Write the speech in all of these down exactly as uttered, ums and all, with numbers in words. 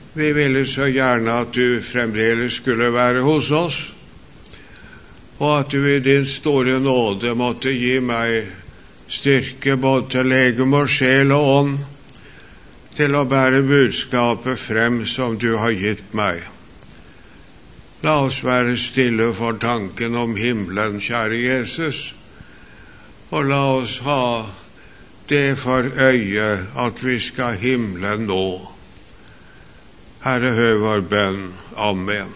Vi ville så gjerne at du fremdeles skulle være hos oss, og at du i din store nåde måtte gi meg styrke både til legeme og sjel og ånd, til å bære budskapet frem som du har gitt meg. La oss være stille for tanken om himmelen, kjære Jesus, og la oss ha det for øye at vi skal himmelen nå. Herre, hør vår bønn. Amen.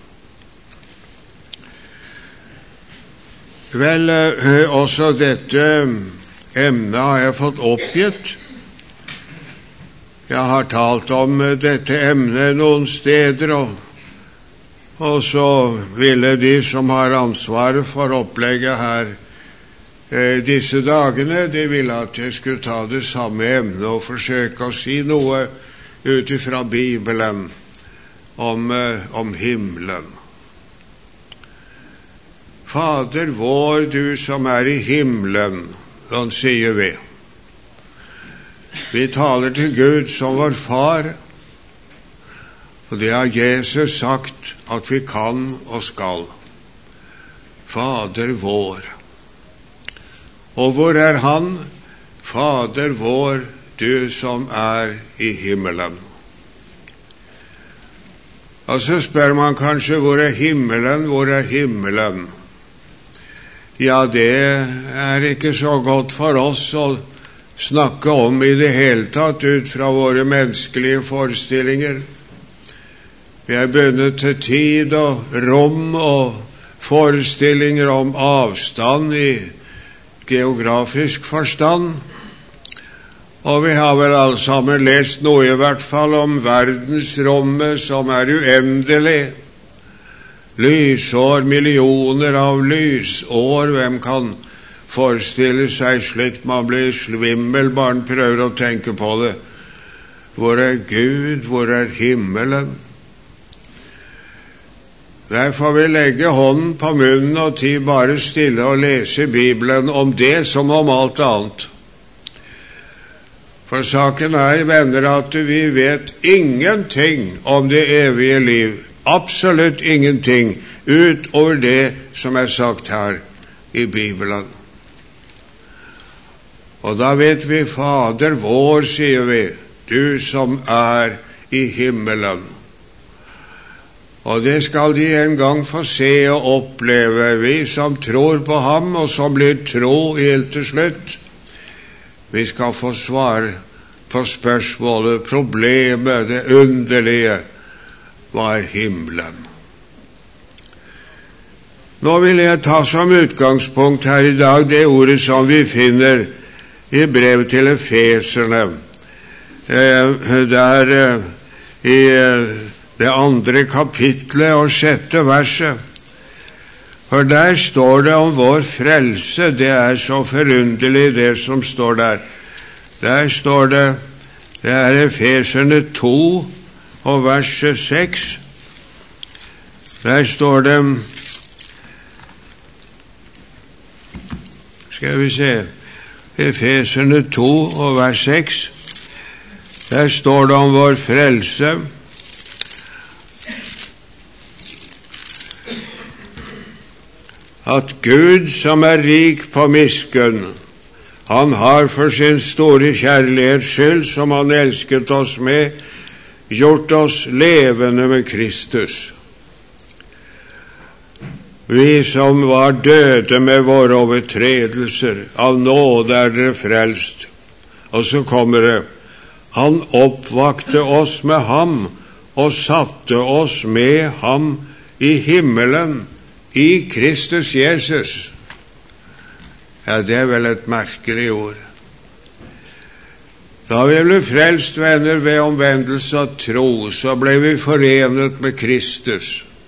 Vel, også dette emnet har jeg fått oppgitt. Jeg har talt om dette emnet noen steder, og, og så ville de som har ansvaret for opplegget her eh, disse dagene, de ville at jeg skulle ta det samme emnet og forsøke å si noe ut ifra Bibelen om, eh, om himmelen. Fader vår, du som er i himmelen, sånn sier vi. Vi taler til Gud som vår far, og det har Jesus sagt at vi kan og skal. Fader vår. Og hvor er han? Fader vår, du som er i himmelen. Og så spør man kanskje, hvor er himmelen? Hvor er himmelen? Ja, det er ikke så godt for oss å snakke om i det hele tatt ut fra våre menneskelige forestillinger. Vi er bundet til tid og rom og forestillinger om avstand i geografisk forstand. Og vi har vel alle sammen lest noe i hvert fall om verdensrommet som er uendelig. Lysår, millioner av lysår, hvem kan forestille seg slikt? Man blir svimmel bare man prøver å tenke på det. Hvor er Gud? Hvor er himmelen? Der får vi legge hånden på munnen og tid bare stille og lese Bibelen om det som om alt annet. For saken er, venner, at vi vet ingenting om det evige liv. Absolutt ingenting utover det som er sagt her i Bibelen. Og da vet vi, Fader vår, sier vi, du som er i himmelen. Og det skal de en gang få se og oppleve, vi som tror på ham, og som blir tro helt til slutt. Vi skal få svar på spørsmålet, problemet, det underlige. Hva er himmelen? Nå vil jeg ta som utgangspunkt her i dag det ordet som vi finner i brev til Efeserne. Der i det andre kapitlet og sjette verset. For der står det om vår frelse. Det er så forunderlig det som står der. Der står det, det er Efeserne to, og verset seks, der står det, skal vi se, Efeserne to og vers seks, der står det om vår frelse. At Gud som er rik på miskunn, han har for sin store kjærlighets skyld, som han elsket oss med, gjort oss levende med Kristus. Vi som var døde med våre overtredelser, av nåde er dere frelst. Og så kommer det, han oppvakte oss med ham, og satte oss med ham i himmelen, i Kristus Jesus. Ja, det er vel et merkelig ord. Da vi ble frelst, venner, ved omvendelse av tro, så ble vi forenet med Kristus.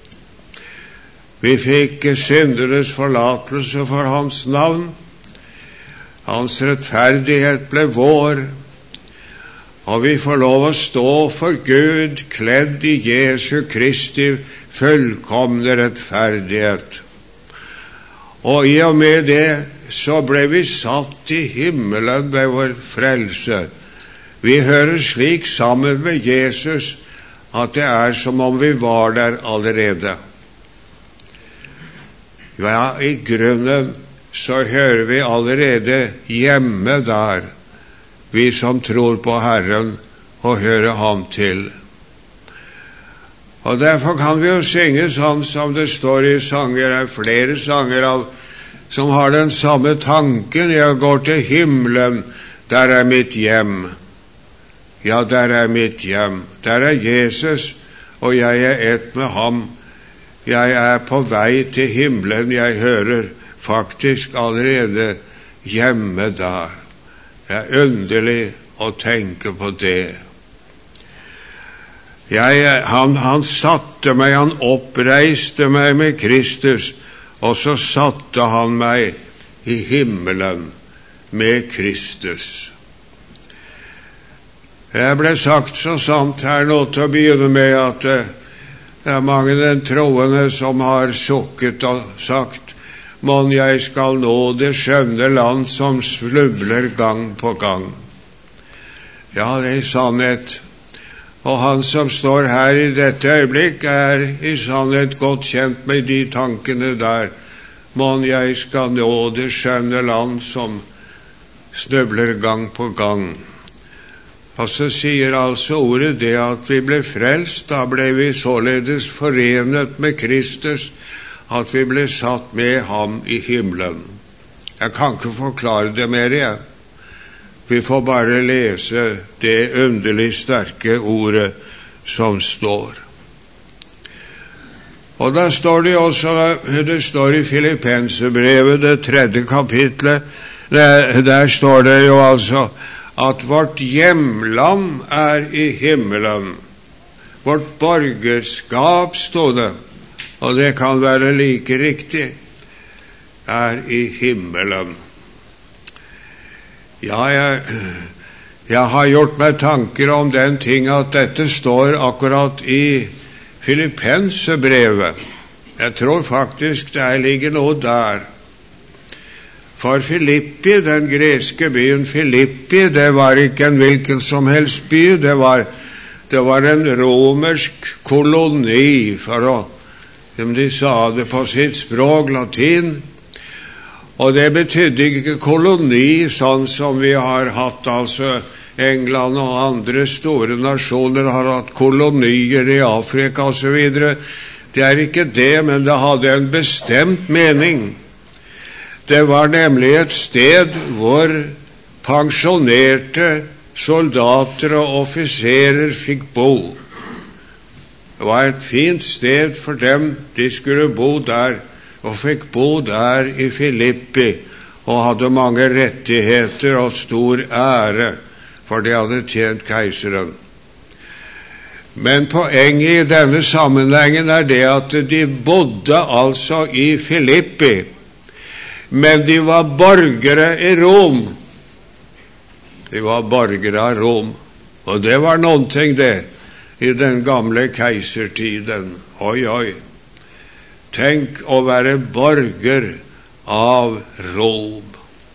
Vi fikk synderes forlatelse for hans navn. Hans rettferdighet ble vår, og vi får lov å stå for Gud, kledd i Jesu Kristi fullkomne rettferdighet. Og i og med det så ble vi satt i himmelen ved vår frelse. Vi hører slik sammen med Jesus at det er som om vi var der allerede. Ja, i grunnen så hører vi allerede hjemme der, vi som tror på Herren og hører ham til. Og derfor kan vi jo synge sånn som det står i sanger, det er flere sanger av, som har den samme tanken. Jeg går til himmelen, der er mitt hjem. Ja, der er mitt hjem. Der er Jesus, og jeg er ett med ham. Jeg er på vei til himmelen, jeg hører faktisk allerede hjemme der. Det er underlig å tenke på det. Jeg, han, han satte meg, han oppreiste meg med Kristus, og så satte han meg i himmelen med Kristus. Jeg ble sagt så sant her nå til å begynne med at det er mange den troende som har sukket og sagt, «Mon jeg skal nå det skjønne land som slubler gang på gang». Ja, det er sannhet. Og han som står her i dette øyeblikk er i sannhet godt kjent med de tankene der. «Mon jeg skal nå det skjønne land som snubler gang på gang». Og så sier altså ordet det at vi ble frelst, da ble vi således forenet med Kristus, at vi ble satt med ham i himmelen. Jeg kan ikke forklare det mer, jeg. Vi får bare lese det underlig sterke ordet som står. Og da står det også, det står i Filippenserbrevet, det tredje kapitlet, der, der står det jo altså at vårt hjemland er i himmelen. Vårt borgerskap, stod det, og det kan være like riktig, er i himmelen. Ja, jeg, jeg har gjort meg tanker om den ting at dette står akkurat i Filippenserbrevet. Jeg tror faktisk det ligger noe der. For Filippi, den greske byen Filippi, det var ikke en hvilken som helst by, det var, det var en romersk koloni, for å, som de sa det på sitt språk, latin. Og det betydde ikke koloni, sånn som vi har hatt, altså England og andre store nasjoner har hatt kolonier i Afrika og så videre. Det er ikke det, men det hadde en bestemt mening. Det var nemlig et sted hvor pensjonerte soldater og offiserer fikk bo. Det var et fint sted for dem, de skulle bo der, og fikk bo der i Filippi, og hadde mange rettigheter og stor ære, for de hadde tjent keiseren. Men poenget i denne sammenhengen er det at de bodde altså i Filippi, men de var borgere i Rom. De var borgere av Rom, og det var noen ting det, i den gamle keisertiden. Oi, oi. Tenk å være borger av Rom.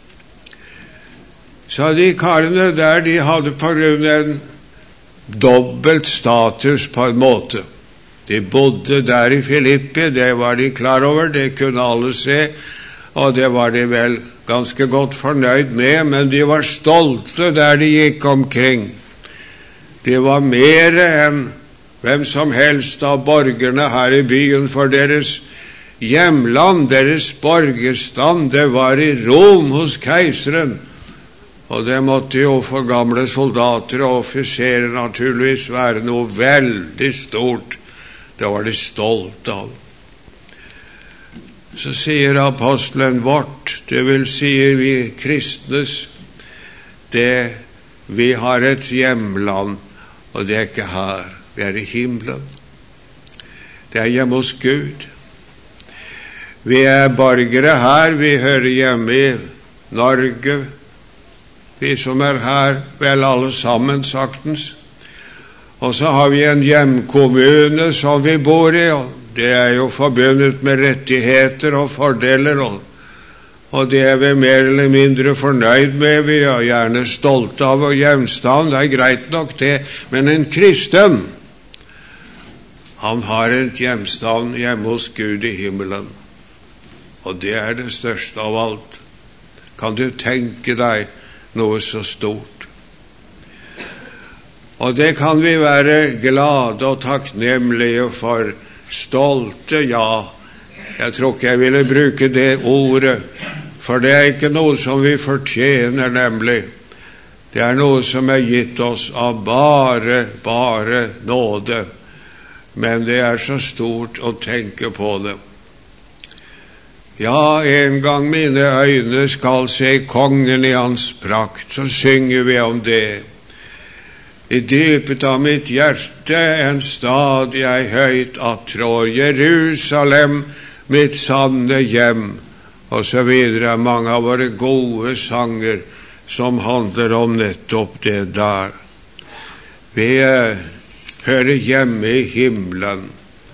Så de karene der, de hadde på grunn av en dobbelt status på en måte. De bodde der i Filippi, det var de klar over, det kunne alle se, og det var de vel ganske godt fornøyd med, men de var stolte der de gikk omkring. De var mer enn hvem som helst av borgerne her i byen, for deres hjemland, deres borgerstand, det var i Rom hos keiseren. Og det måtte jo for gamle soldater og offiserer naturligvis være noe veldig stort. Det var de stolt av. Så sier apostelen vårt, det vil si vi kristnes, det, vi har et hjemland, og det er ikke her, vi er i himmelen. Det er hjemme hos Gud. Vi er borgere her, vi hører hjemme i Norge, vi som er her, vel alle sammen saktens. Og så har vi en hjemkommune som vi bor i, og det er jo forbundet med rettigheter og fordeler, og, og det er vi mer eller mindre fornøyd med, vi er gjerne stolte av vår hjemstand, det er greit nok det, men en kristen, Han har en hjemstavn hjemme hos Gud i himmelen. Og det er det største av alt. Kan du tenke deg noe så stort? Og det kan vi være glade og takknemlige for, stolte, ja. Jeg tror ikke jeg ville bruke det ordet, for det er ikke noe som vi fortjener, nemlig. Det er noe som er gitt oss av bare, bare nåde. Men det er så stort å tenke på det. Ja, en gang mine øyne skal se kongen i hans prakt, så synger vi om det. I dypet av mitt hjerte en stad jeg høyt attrår, Jerusalem, mitt sanne hjem, og så videre. Mange av våre gode sanger som handler om nettopp det der. Vi hører hjemme i himmelen.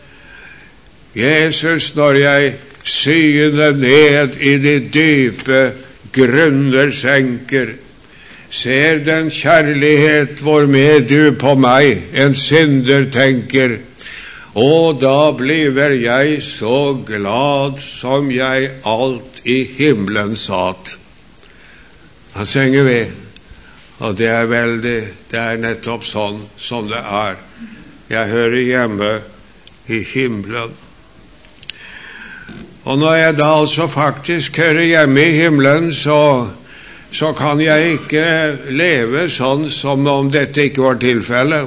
Jesus, når jeg syner ned i de dype grunner senker, ser den kjærlighet hvormed du på meg, en synder, tenker, og da bliver jeg så glad som jeg alt i himmelen satt. Han synger vi, og det er veldig, det er nettopp sånn som det er. Jeg hører hjemme i himmelen. Og når jeg da altså faktisk hører hjemme i himmelen, så, så kan jeg ikke leve sånn som om dette ikke var tilfellet.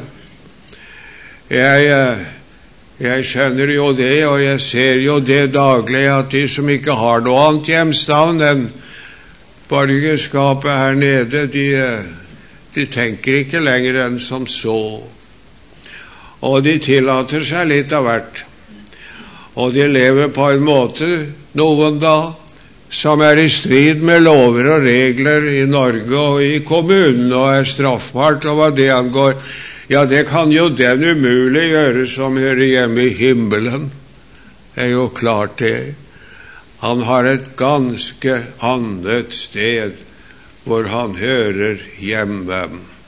Jeg, jeg skjønner jo det, og jeg ser jo det daglig, at de som ikke har noe annet hjemstavn enn borgerskapet her nede, de, de tenker ikke lenger enn som så. Og de tillater seg litt av hvert. Og de lever på en måte, noen da, som er i strid med lover og regler i Norge og i kommunen, og er straffbart, og hva det angår. Ja, det kan jo den umulig gjøre som hører hjemme i himmelen. Det er jo klart det. Han har et ganske annet sted hvor han hører hjemme.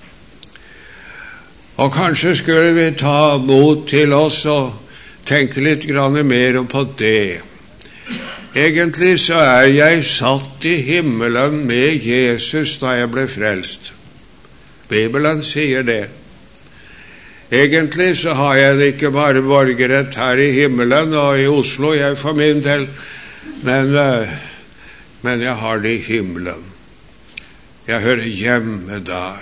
Og kanskje skulle vi ta mot til oss og tenke litt grann mer på det. Egentlig så er jeg satt i himmelen med Jesus da jeg ble frelst. Bibelen sier det. Egentlig så har jeg det ikke bare borgerrett her i himmelen og i Oslo, jeg for min del, men, men jeg har det i himmelen. Jeg hører hjemme der.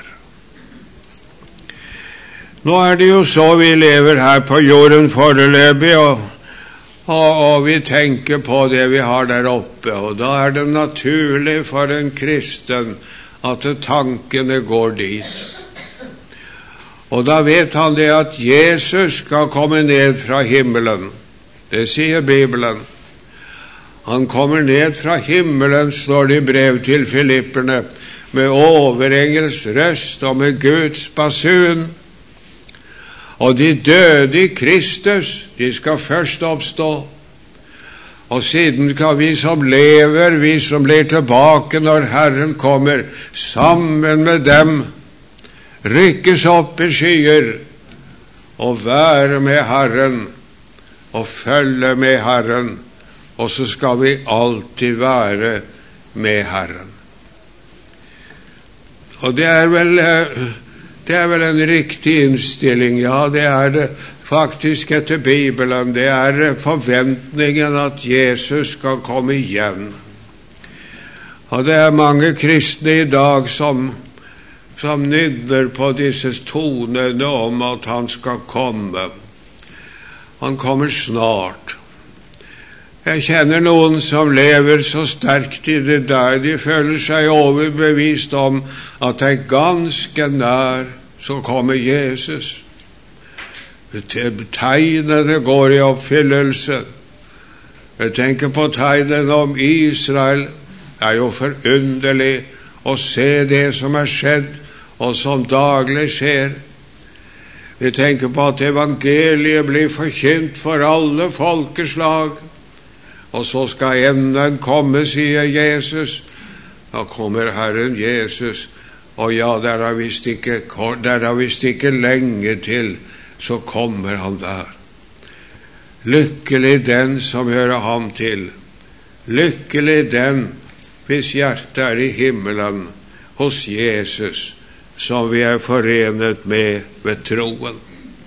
Nå er det jo så vi lever her på jorden foreløpig, og, og, og vi tenker på det vi har der oppe, og da er det naturlig for en kristen at tankene går dit. Og da vet han det at Jesus skal komme ned fra himmelen. Det sier Bibelen. Han kommer ned fra himmelen, står det i brev til Filipperne, med overengels røst og med Guds basun. Og de døde i Kristus, de skal først oppstå. Og siden skal vi som lever, vi som blir tilbake når Herren kommer, sammen med dem, rykkes opp i skyer, og være med Herren, og følge med Herren, og så skal vi alltid være med Herren. Og det er vel... Det er vel en riktig innstilling, ja, det er det faktisk etter Bibelen. Det er forventningen at Jesus skal komme igjen. Og det er mange kristne i dag som, som nynner på disse tonene om at han skal komme. Han kommer snart. Jeg kjenner noen som lever så sterkt i det der. De føler seg overbevist om at det er ganske nær så kommer Jesus. Tegnene går i oppfyllelse. Jeg tenker på tegnene om Israel. Det er jo forunderlig å se det som er skjedd, og som daglig skjer. Vi tenker på at evangeliet blir forkynt for alle folkeslag. Og så skal enden komme, sier Jesus. Da kommer Herren Jesus. Og ja, der er visst ikke, der er visst ikke lenge til, så kommer han der. Lykkelig den som hører ham til. Lykkelig den hvis hjertet er i himmelen hos Jesus, som vi er forenet med ved troen.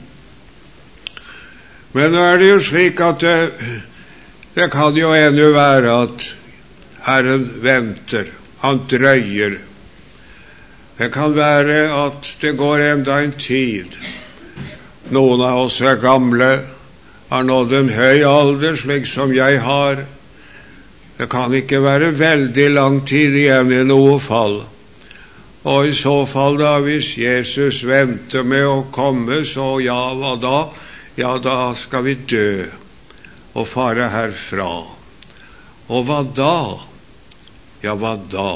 Men nå er det jo slik at det, det kan jo ennå være at Herren venter, han drøyer. Det kan være at det går enda en tid. Noen av oss er gamle, har nådd en høy alder, slik som jeg har. Det kan ikke være veldig lang tid igjen i noe fall. Og i så fall da, hvis Jesus venter med å komme, så ja, hva da? Ja, da skal vi dø og fare herfra. Og hva da? Ja, hva da?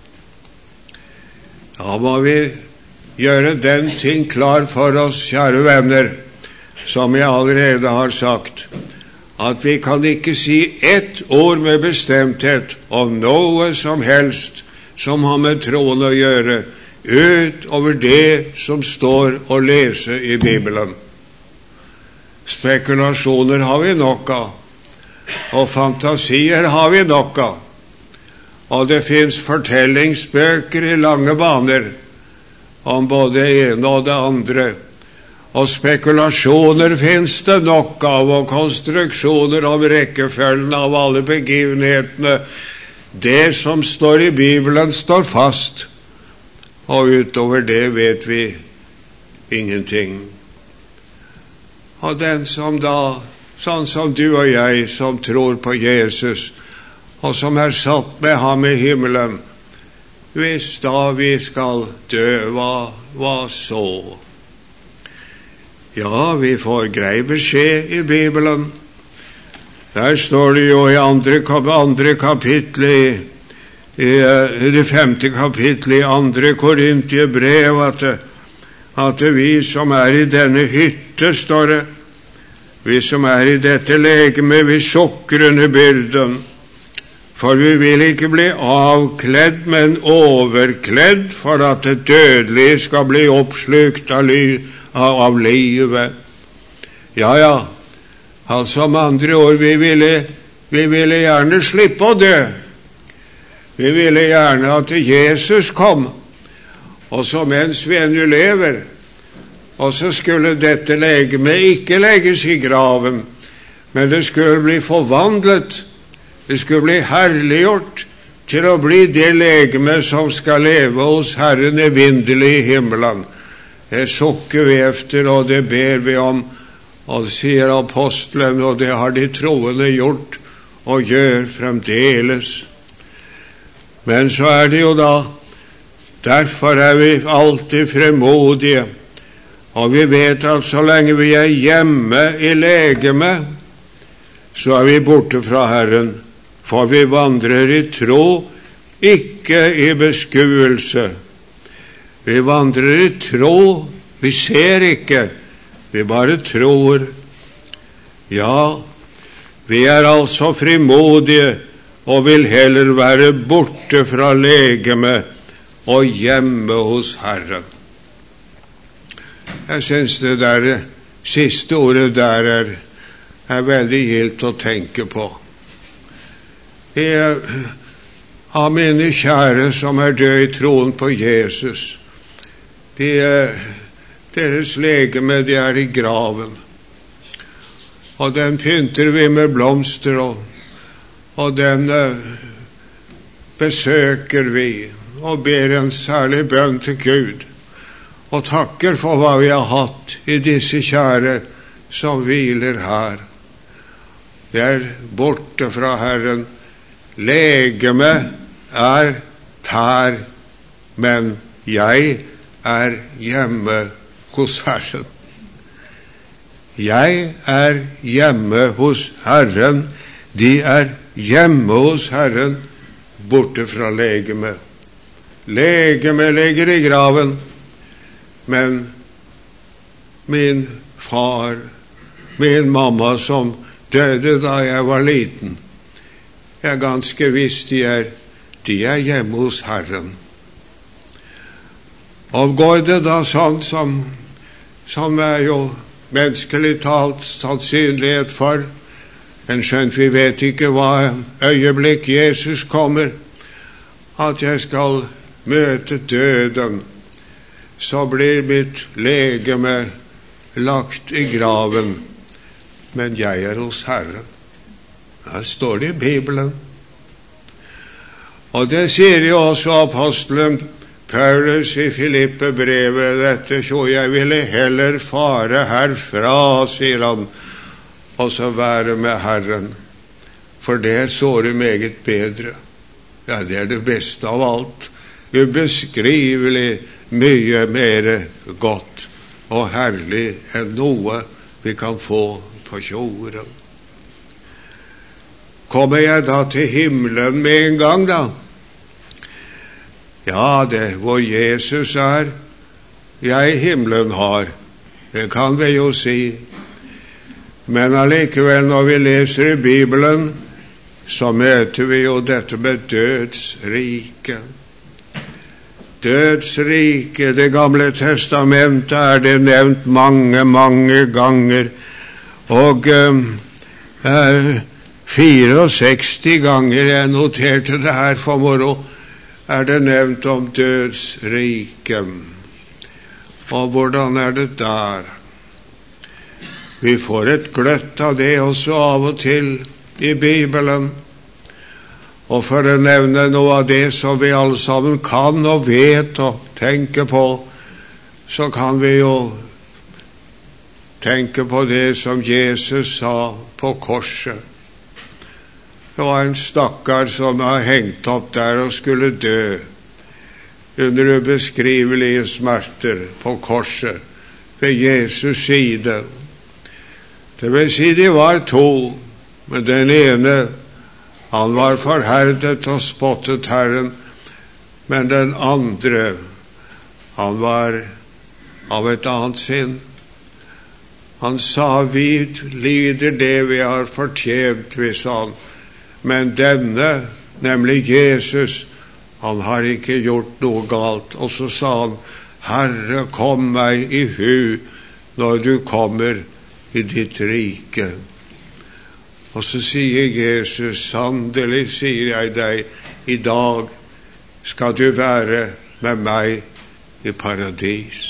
Da må vi gjøre den ting klar for oss, kjære venner, som jeg allerede har sagt, at vi kan ikke si ett ord med bestemthet om noe som helst som har med troen å gjøre, utover det som står å lese i Bibelen. Spekulasjoner har vi nok av, og fantasier har vi nok av, og det finnes fortellingsbøker i lange baner om både det ene og det andre, og spekulasjoner finnes det nok av, og konstruksjoner om rekkefølgen av alle begivenhetene. Det som står i Bibelen står fast, og utover det vet vi ingenting. Og den som da, sånn som du og jeg, som tror på Jesus, og som er satt med ham i himmelen, hvis da vi skal dø, hva, hva så? Ja, vi får grei beskjed i Bibelen. Der står det jo i andre, andre kapittel i, i, i det femte kapittel i andre Korintiebrev at, at vi som er i denne hytte, står det, vi som er i dette legeme, vi sukker under byrden, for vi vil ikke bli avkledd, men overkledd, for at det dødelige skal bli oppslukt av, ly, av, av livet. Ja, ja, altså med andre ord, vi ville, vi ville gjerne slippe å dø. Vi ville gjerne at Jesus kom, og så mens vi ennå lever, og så skulle dette legeme ikke legges i graven, men det skulle bli forvandlet. Det skulle bli herliggjort til å bli det legeme som skal leve hos Herren evinnelig i himmelen. Det sukker vi efter, og det ber vi om, og det sier apostelen, og det har de troende gjort, og gjør fremdeles. Men så er det jo da, derfor er vi alltid fremodige, og vi vet at så lenge vi er hjemme i legeme, så er vi borte fra Herren, for vi vandrer i tro, ikke i beskuelse. Vi vandrer i tro, vi ser ikke, vi bare tror. Ja, vi er altså frimodige, og vil heller være borte fra legeme og hjemme hos Herren. Jeg synes det der siste ordet der er, er veldig gildt å tenke på. Jeg har mine kjære som er døde i troen på Jesus. De, deres legeme, de er i graven. Og den pynter vi med blomster, og, og den uh, besøker vi, og ber en særlig bønn til Gud, og takker for hva vi har hatt i disse kjære som hviler her. De er borte fra Herren. Legeme er her, men jeg er hjemme hos Herren. Jeg er hjemme hos Herren. De er hjemme hos Herren, borte fra legeme. Legeme ligger i graven, men min far, min mamma som døde da jeg var liten, jeg er ganske visst de er, de er hjemme hos Herren. Og går det da sånn som, som er jo menneskelig talt sannsynlighet for, men skjønt vi vet ikke hva øyeblikk Jesus kommer, at jeg skal møte døden, så blir mitt legeme lagt i graven, men jeg er hos Herren. Her står det i Bibelen. Og det sier jo også apostelen Paulus i Filippe-brevet, dette så jeg ville heller fare herfra, sier han, og så være med Herren, for det er såre meget bedre. Ja, det er det beste av alt, ubeskrivelig mye mer godt og herlig enn noe vi kan få på jorden. Kommer jeg da til himmelen med en gang da? Ja, det hvor Jesus er, jeg himmelen har. Det kan vi jo si. Men allikevel, når vi leser i Bibelen, så møter vi jo dette med dødsrike. Dødsrike, det gamle testamentet er det nevnt mange, mange ganger. Og eh, sekstifire ganger, jeg noterte det her for moro, er det nevnt om dødsriket. Og hvordan er det der? Vi får et gløtt av det også av og til i Bibelen. Og for å nevne noe av det som vi alle sammen kan og vet og tenker på, så kan vi jo tenke på det som Jesus sa på korset. Det var en stakkar som var hengt opp der og skulle dø under ubeskrivelige smerter på korset ved Jesus side. Det vil si de var to, men den ene, han var forherdet og spottet Herren, men den andre, han var av et annet sinn. Han sa, vi lider det vi har fortjent, vi sa han. Men denne, nemlig Jesus, han har ikke gjort noe galt. Og så sa han, Herre, kom meg i hu når du kommer i ditt rike. Og så sier Jesus, sannelig sier jeg deg, i dag skal du være med meg i paradis.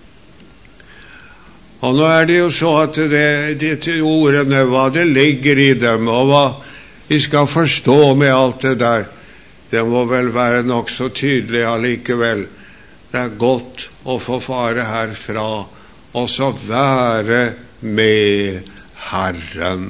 Og nå er det jo så at det, disse ordene, hva det ligger i dem, og hva vi skal forstå med alt det der, det må vel være nok så tydelig allikevel. Det er godt å få fare herfra, og så være med Herren.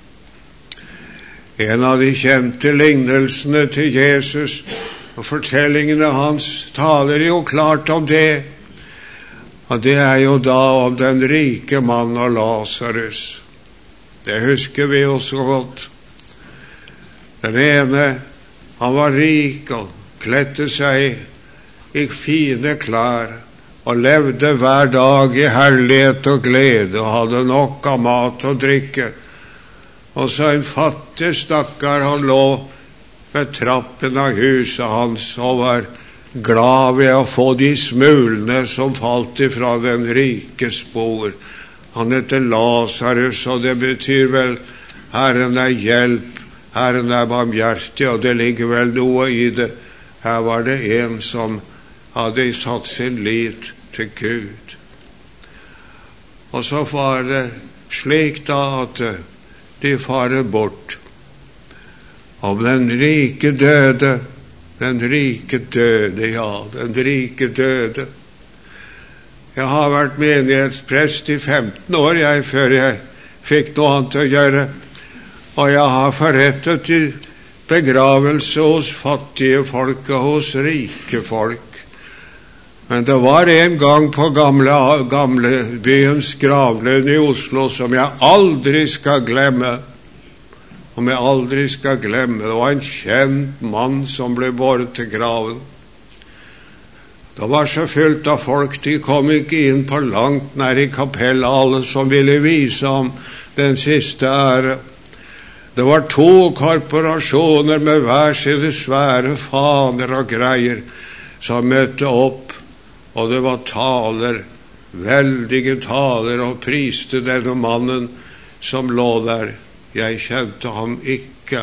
En av de kjente lignelsene til Jesus, og fortellingene hans taler jo klart om det, og det er jo da om den rike mann og Lazarus. Det husker vi jo så godt. Den ene, han var rik og kledde seg i fine klær og levde hver dag i herlighet og glede og hadde nok av mat og drikke. Og så en fattig stakkar, han lå ved trappen av huset hans og var glad ved å få de smulene som falt ifra den rikes bord. Han heter Lazarus, og det betyr vel Herren er hjelp. Herren er barmhjertig, og det ligger vel noe i det. Her var det en som hadde satt sin lit til Gud. Og så var det slik da at de farer bort. Om den rike døde, den rike døde, ja, den rike døde. Jeg har vært menighetsprest i femten år, jeg, før jeg fikk noe annet å gjøre. Og jeg har forrettet i begravelse hos fattige folk og hos rike folk. Men det var en gang på gamle, gamle byens gravlund i Oslo som jeg aldri skal glemme. Om jeg aldri skal glemme. Det var en kjent mann som ble båret til graven. Det var så fullt av folk, de kom ikke inn på langt nær i kapellet, alle som ville vise om den siste ære. Det var to korporasjoner med hver sine svære faner og greier som møtte opp, og det var taler veldige taler og priste denne mannen som lå der. Jeg kjente ham ikke.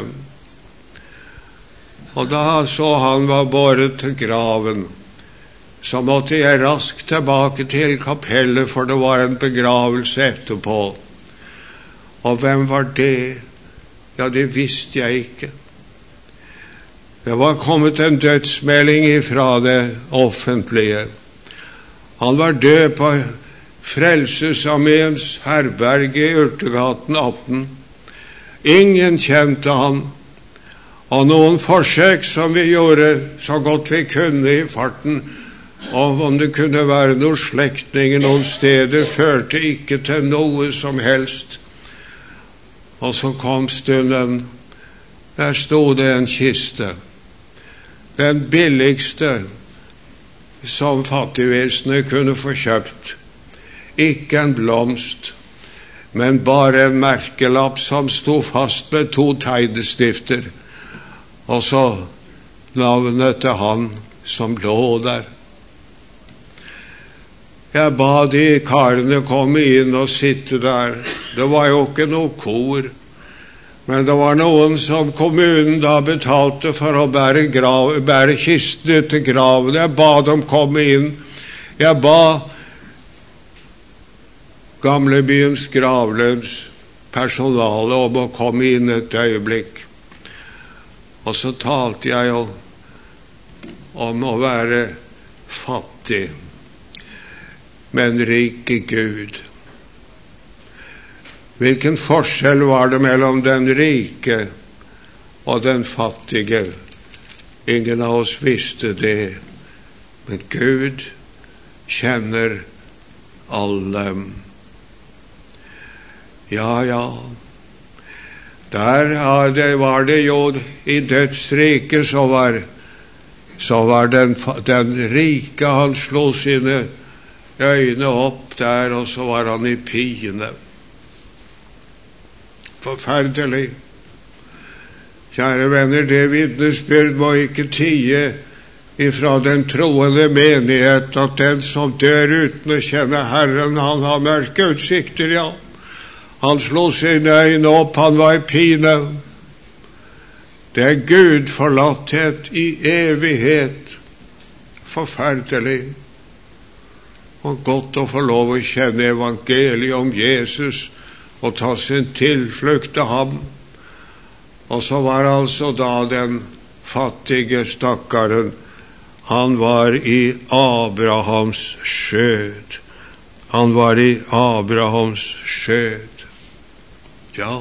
Og da så han var båret til graven, så måtte jeg raskt tilbake til kapellet, for det var en begravelse etterpå. Og hvem var det? Ja, det visste jeg ikke. Det var kommet en dødsmelding ifra det offentlige. Han var død på Frelsesarmeens herberg i Urtegaten atten. Ingen kjente han, og noen forsøk som vi gjorde så godt vi kunne i farten, og om det kunne være noen slektninger noen steder, førte ikke til noe som helst. Og så kom stunden, der stod det en kiste, den billigste som fattigvesenet kunne få kjøpt. Ikke en blomst, men bare en merkelapp som stod fast med to tegnestifter, og så navnet til han som lå der. Jeg ba de karene komme inn og sitte der. Det var jo ikke noe kor, men det var noen som kommunen da betalte for å bære, grav, bære kistene til graven. Jeg ba dem komme inn. Jeg ba Gamlebyens gravlønns personale om å komme inn et øyeblikk. Og så talte jeg jo om å være fattig, men rik i Gud. Hvilken forskjell var det mellom den rike og den fattige? Ingen av oss visste det, men Gud kjenner alle. Ja, ja, der var det jo i dødsriket, så var, så var den, den rike, han slo sine øyne opp der, og så var han i pine. Forferdelig. Kjære venner, det vitnesbyrd må ikke tie ifra den troende menighet, at den som dør uten å kjenne Herren, han har mørke utsikter, ja. Han slo sine øyne opp, han var i pine. Det er Gud forlatthet i evighet. Forferdelig. Og godt å få lov å kjenne evangeliet om Jesus og ta sin tilflukt til ham. Og så var altså da den fattige stakkaren, han var i Abrahams skjød. Han var i Abrahams skjød. Ja,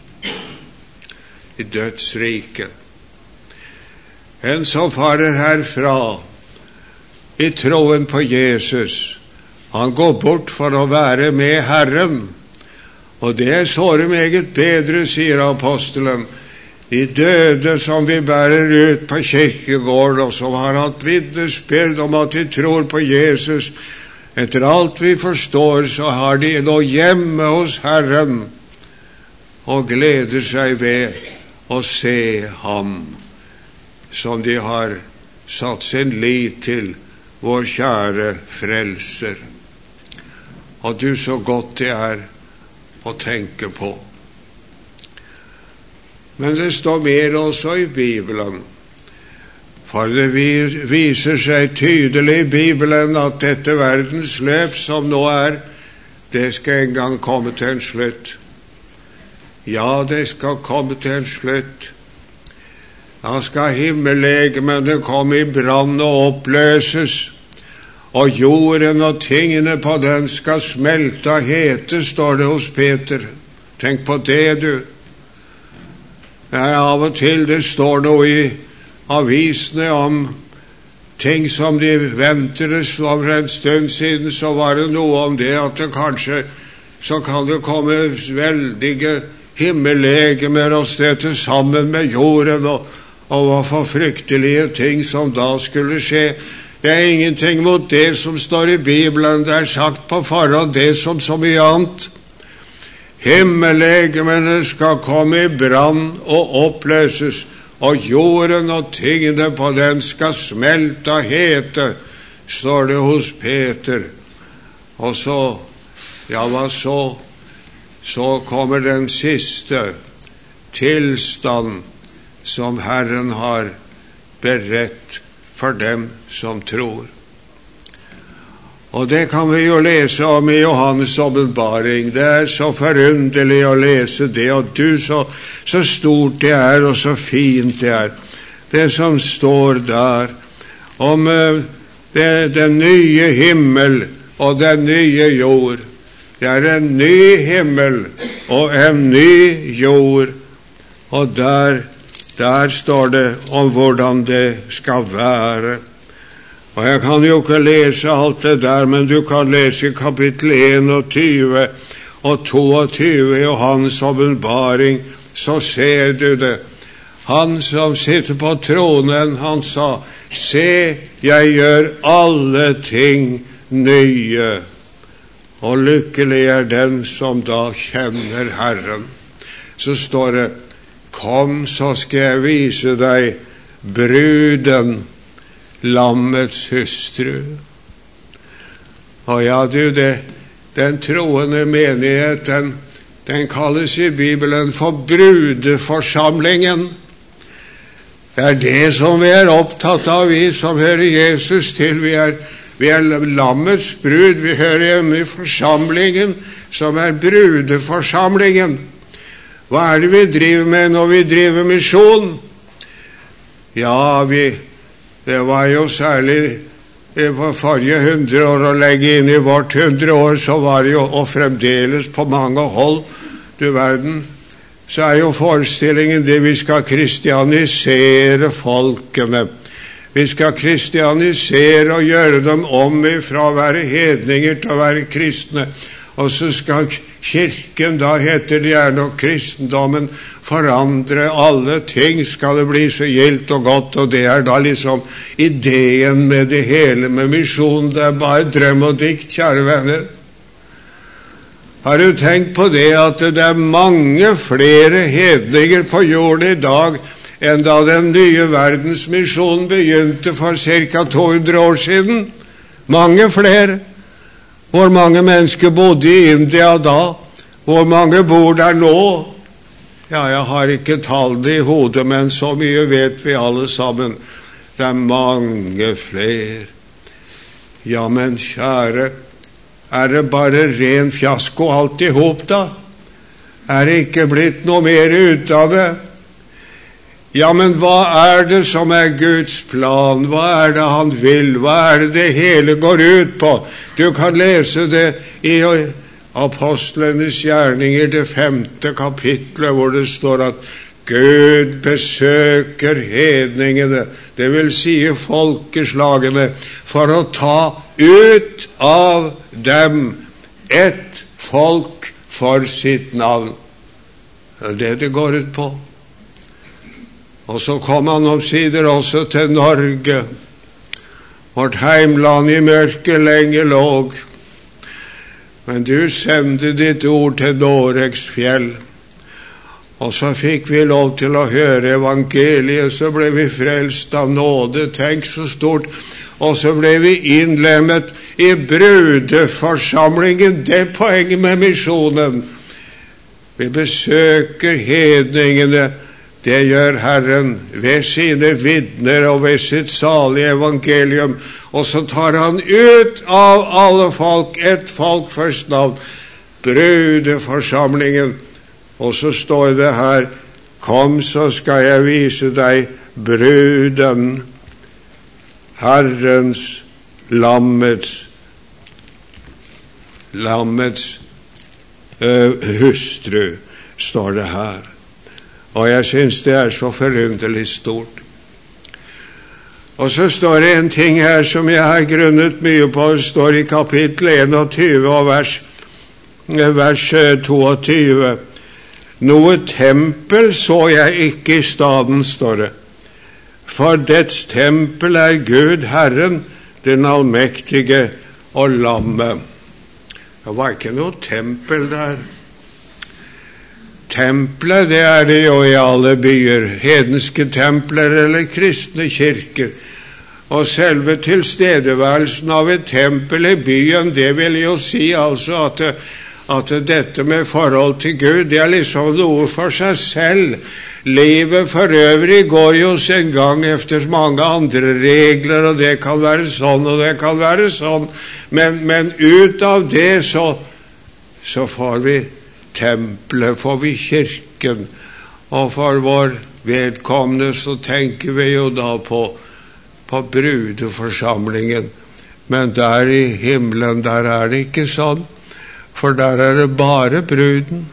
i dødsriket. En som farer herfra i troen på Jesus, han går bort for å være med Herren. Og det er såre meget bedre, sier apostelen, de døde som vi bærer ut på kirkegården, og som har hatt vitnesbyrd om at de tror på Jesus. Etter alt vi forstår, så har de nå hjemme hos Herren, og gleder seg ved å se ham, som de har satt sin lit til, vår kjære frelser. Og du, så godt det er å tenke på. Men det står mer også i Bibelen, for det viser seg tydelig i Bibelen at dette verdens løp som nå er, det skal en gang komme til en slutt. Ja, det skal komme til en slutt. Da skal himmellegemene komme i brann og oppløses, og jorden og tingene på den skal smelte av hete, står det hos Peter. Tenk på det, du. Ja, av og til det står noe i avisene om ting som de venter. For en stund siden så var det noe om det, at det kanskje så kan det komme veldige himmellegemer og støte sammen med jorden, og, og hva for fryktelige ting som da skulle skje. Det er ingenting mot det som står i Bibelen. Det er sagt på forhånd det som så mye annet. Himmellegemene skal komme i brann og oppløses, og jorden og tingene på den skal smelte av hete, står det hos Peter. Og så, ja, hva så? Så kommer den siste tilstand som Herren har beredt for dem som tror. Og det kan vi jo lese om i Johannes åpenbaring. Det er så forunderlig å lese det, og du, så, så stort det er, og så fint det er. Det som står der om uh, det, den nye himmel og den nye jord. Det er en ny himmel og en ny jord, og der, der står det om hvordan det skal være. Og jeg kan jo ikke lese alt det der, men du kan lese kapittel enogtyve og toogtyve i Johannes åpenbaring, så ser du det. Han som sitter på tronen, han sa, se, jeg gjør alle ting nye. Og lykkelig er den som da kjenner Herren. Så står det, kom, så skal jeg vise deg bruden, lammets hustru. Og ja, du, det, den troende menighet, den, den kalles i Bibelen for brudeforsamlingen. Det er det som vi er opptatt av, vi som hører Jesus til. Vi er, vi er lammets brud, vi hører hjemme i forsamlingen, som er brudeforsamlingen. Hva er det vi driver med når vi driver misjon? Ja, vi Det var jo særlig på forrige hundre år å legge inn i vårt hundre år, så var det jo, og fremdeles på mange hold, du verden, så er jo forestillingen det vi skal kristianisere folkene. Vi skal kristianisere og gjøre dem om fra å være hedninger til å være kristne. Og så skal kirken, da heter det gjerne, og kristendommen forandre alle ting, skal det bli så gildt og godt, og det er da liksom ideen med det hele, med misjon. Det er bare drøm og dikt, kjære venner. Har du tenkt på det at det er mange flere hedninger på jorden i dag enn da den nye verdensmisjonen begynte for ca. to hundre år siden? Mange flere. Hvor mange mennesker bodde i India da? Hvor mange bor der nå? Ja, jeg har ikke tallet i hodet, men så mye vet vi alle sammen. Det er mange flere. Ja, men kjære, er det bare ren fiasko alt i hop da? Er det ikke blitt noe mer ut av det? Ja, men hva er det som er Guds plan? Hva er det han vil? Hva er det det hele går ut på? Du kan lese det i Apostlenes gjerninger, det femte kapitlet, hvor det står at Gud besøker hedningene, det vil si folkeslagene, for å ta ut av dem ett folk for sitt navn. Det er det det går ut på. Og så kom han omsider også til Norge, vårt heimland i mørke lenge låg. Men du sendte ditt ord til Noregs fjell, og så fikk vi lov til å høre evangeliet, så ble vi frelst av nåde, tenk så stort, og så ble vi innlemmet i brudeforsamlingen, det poenget med misjonen. Vi besøker hedningene, det gjør Herren ved sine vitner og ved sitt salige evangelium, og så tar han ut av alle folk ett folk først navn, brudeforsamlingen. Og så står det her, kom så skal jeg vise deg bruden, Herrens, lammets, lammets uh, hustru, står det her. Og jeg synes det er så forunderlig stort. Og så står det en ting her som jeg har grunnet mye på. Det står i kapittel enogtyve og vers, vers toogtyve. Noe tempel så jeg ikke i staden, står det. For dets tempel er Gud Herren, den allmektige og lammet. Det var ikke noe tempel der. Tempelet, det er det jo i alle byer, hedenske templer eller kristne kirker. Og selve tilstedeværelsen av et tempel i byen, det vil jo si altså at, at dette med forhold til Gud, det er liksom noe for seg selv. Livet for øvrig går jo sin gang efter mange andre regler, og det kan være sånn, og det kan være sånn. Men, men ut av det så, så får vi tempelet, får vi kirken, og for vår vedkommende så tenker vi jo da på på brudeforsamlingen, men der i himmelen, der er det ikke sånn, for der er det bare bruden.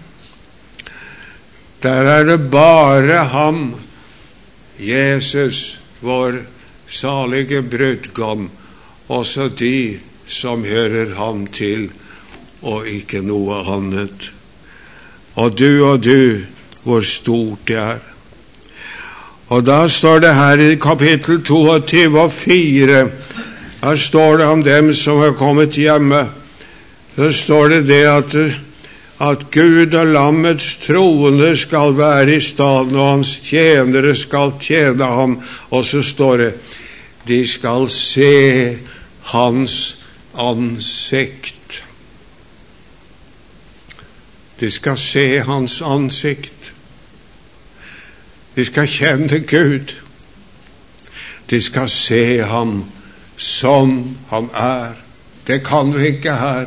Der er det bare ham, Jesus, vår salige brudgom, også de som hører ham til, og ikke noe annet. Og du og du, hvor stort det er. Og da står det her i kapittel toogtyve og fire, her står det om dem som har kommet hjemme. Så står det det at, at Gud og lammets troende skal være i staden, og hans tjenere skal tjene ham. Og så står det, de skal se hans ansikt. De skal se hans ansikt. De skal kjenne Gud. De skal se ham som han er. Det kan vi ikke her.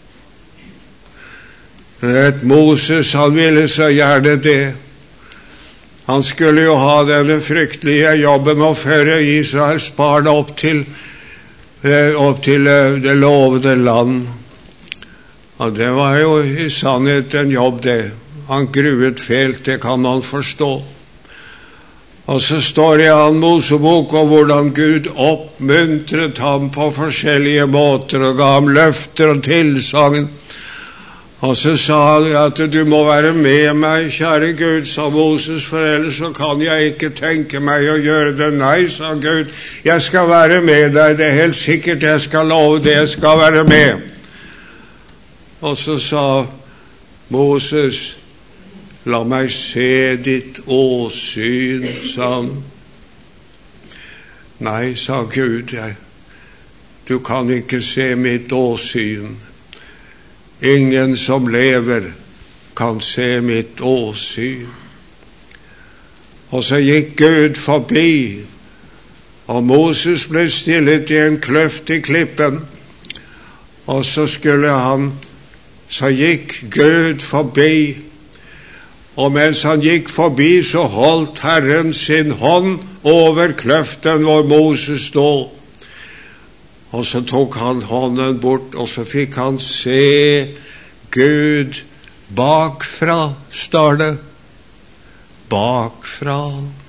Et Moses, han ville så gjerne det. Han skulle jo ha denne fryktelige jobben å føre Israels barn opp til, opp til det lovede land. Og det var jo i sannhet en jobb, det. Han gruet fælt, det kan man forstå. Og så står det i annen Mosebok om hvordan Gud oppmuntret ham på forskjellige måter og ga ham løfter og tilsagn. Og så sa han at du må være med meg, kjære Gud, sa Moses, for ellers så kan jeg ikke tenke meg å gjøre det. Nei, sa Gud, jeg skal være med deg, det er helt sikkert, jeg skal love det, jeg skal være med. Og så sa Moses, la meg se ditt åsyn, sa han. Nei, sa Gud, jeg, du kan ikke se mitt åsyn. Ingen som lever kan se mitt åsyn. Og så gikk Gud forbi, og Moses ble stillet i en kløft i klippen, og så skulle han, så gikk Gud forbi, og mens han gikk forbi, så holdt Herren sin hånd over kløften hvor Moses stod. Og så tok han hånden bort, og så fikk han se Gud bakfra, står det. Bakfra.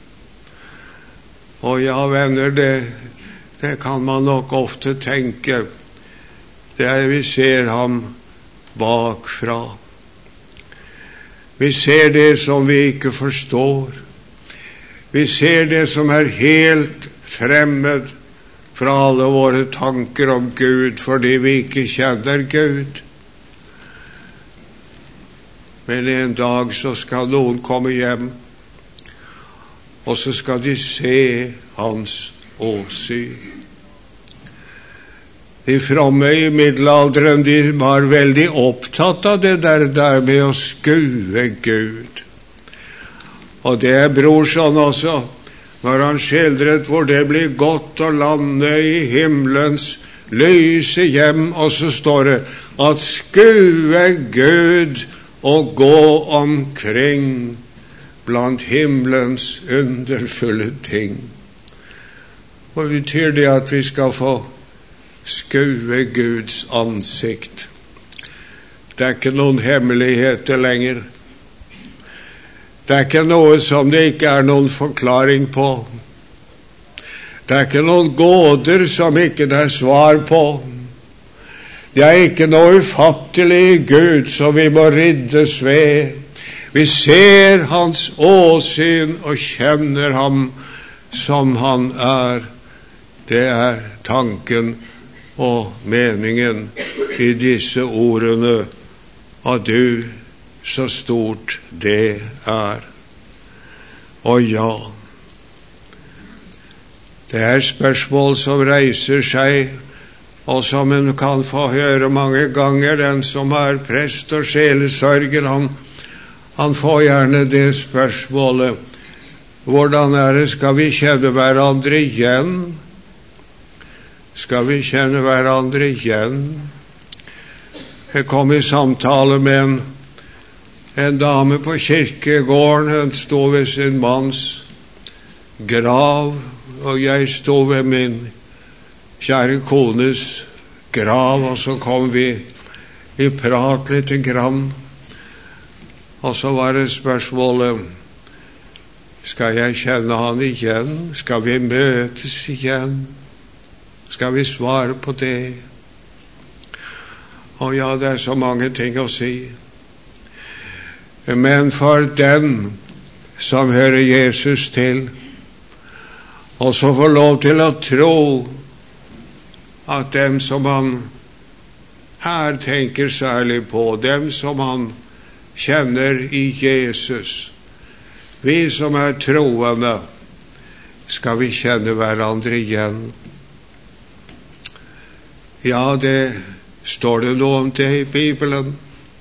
Og ja, venner, det, det kan man nok ofte tenke. Det er vi ser ham bakfra. Vi ser det som vi ikke forstår. Vi ser det som er helt fremmed fra alle våre tanker om Gud, fordi vi ikke kjenner Gud. Men en dag så skal noen komme hjem, og så skal de se hans åsyn. De fromme i middelalderen, de var veldig opptatt av det der, der med å skue Gud. Og det er Brorson også, når han skildret hvor det blir godt å lande i himmelens lyse hjem, og så står det at skue Gud og gå omkring blant himmelens underfulle ting. Hva betyr det at vi skal få skue Guds ansikt? Det er ikke noen hemmeligheter lenger. Det er ikke noe som det ikke er noen forklaring på. Det er ikke noen gåter som ikke det er svar på. Det er ikke noe ufattelig i Gud som vi må riddes ved. Vi ser hans åsyn og kjenner ham som han er. Det er tanken og meningen i disse ordene, at du, så stort det er. Og ja, Det er spørsmål som reiser seg, og som en kan få høre mange ganger. Den som er prest og sjelesørger, han, han får gjerne det spørsmålet: hvordan er det, skal vi kjenne hverandre igjen? Skal vi kjenne hverandre igjen? Jeg kom i samtale med en, en dame på kirkegården. Hun stod ved sin manns grav, og jeg stod ved min kjære kones grav, og så kom vi i prat litt grann. Og så var det spørsmålet: skal jeg kjenne han igjen? Skal vi møtes igjen? Skal vi svare på det? Og ja, det er så mange ting å si. Men for den som hører Jesus til, og så får lov til å tro at dem som han her tenker særlig på, dem som han kjenner i Jesus, vi som er troende, skal vi kjenne hverandre igjen. Ja, det står det noe om det i Bibelen.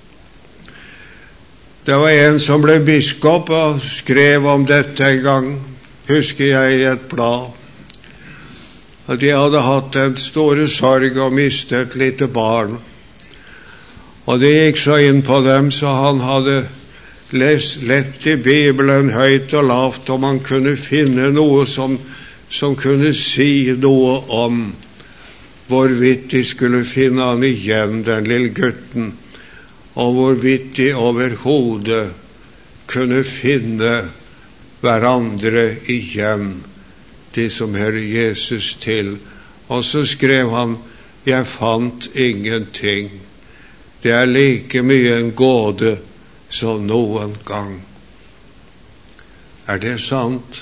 Det var en som ble biskop og skrev om dette en gang, husker jeg, i et blad. At de hadde hatt en store sorg og mistet et lite barn. Og det gikk så inn på dem, så han hadde lest lett i Bibelen høyt og lavt, og man kunne finne noe som, som kunne si noe om hvorvidt de skulle finne han igjen, den lille gutten, og hvorvidt de overhodet kunne finne hverandre igjen, de som hører Jesus til. Og så skrev han: jeg fant ingenting. Det er like mye en gåte som noen gang. Er det sant?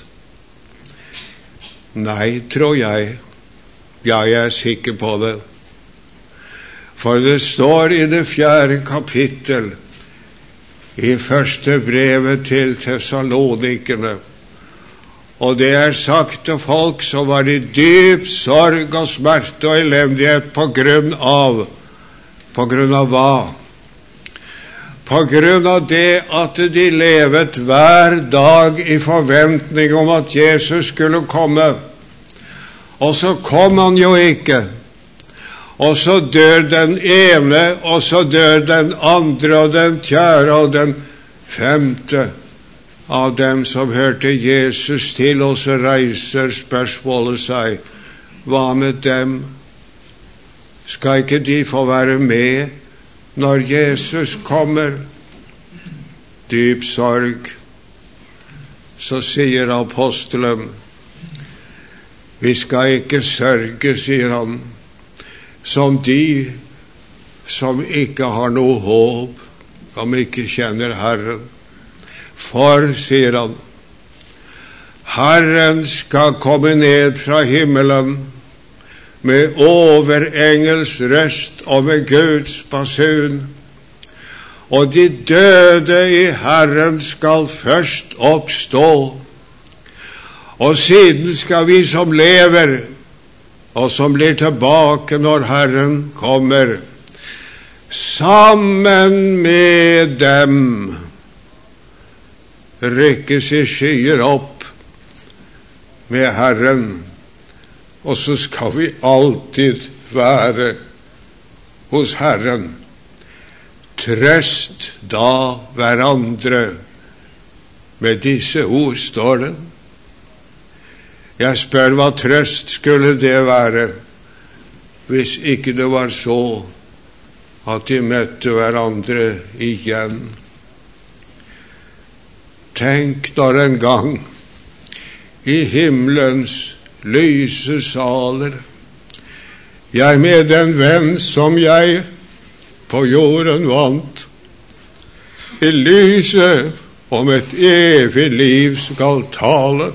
Nei, tror jeg. Ja, jeg er sikker på det. For det står i det fjerde kapittel i første brevet til Thessalonikerne, og det er sagt til folk som var i dyp sorg og smerte og elendighet på grunn av, på grunn av hva? På grunn av det at de levet hver dag i forventning om at Jesus skulle komme. Og så kom han jo ikke. Og så dør den ene, og så dør den andre, og den fjerde, og den femte av dem som hørte Jesus til. Og så reiser spørsmålet seg: hva med dem? Skal ikke de få være med når Jesus kommer? Dyp sorg. Så sier apostelen: vi skal ikke sørge, sier han, som de som ikke har noe håp, som ikke kjenner Herren. For, sier han, Herren skal komme ned fra himmelen med overengels røst og med Guds basun, og de døde i Herren skal først oppstå. Og siden skal vi som lever, og som blir tilbake når Herren kommer, sammen med dem rykkes i skyer opp med Herren, og så skal vi alltid være hos Herren. Trøst da hverandre. Med disse ord står det. Jeg spør, hva trøst skulle det være, hvis ikke det var så at de møtte hverandre igjen. Tenk når en gang i himmelens lyse saler jeg med den venn som jeg på jorden vant, i lyset om et evig liv skal tale,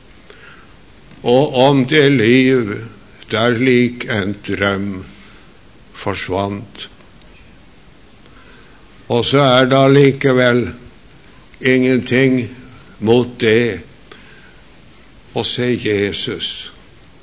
og om det liv der lik en drøm forsvant. Og så er det likevel ingenting mot det å se Jesus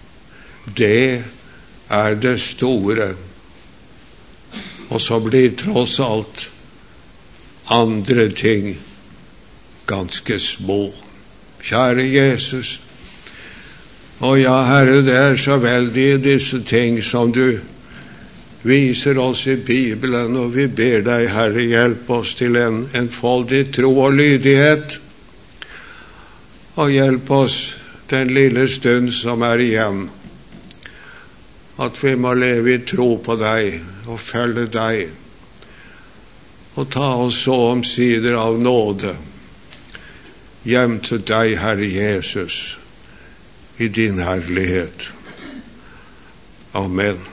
det er det store. Og så blir tross alt andre ting ganske små. Kjære Jesus, og ja, Herre, det er så veldig disse ting som du viser oss i Bibelen, og vi ber deg, Herre, hjelp oss til en enfoldig tro og lydighet, og hjelp oss den lille stund som er igjen, at vi må leve i tro på deg og følge deg, og ta oss så omsider av nåde hjem til deg, Herre Jesus, i din herlighet. Amen.